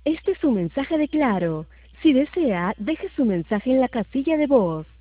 Este es un mensaje de Claro. Si desea, deje su mensaje en la casilla de voz.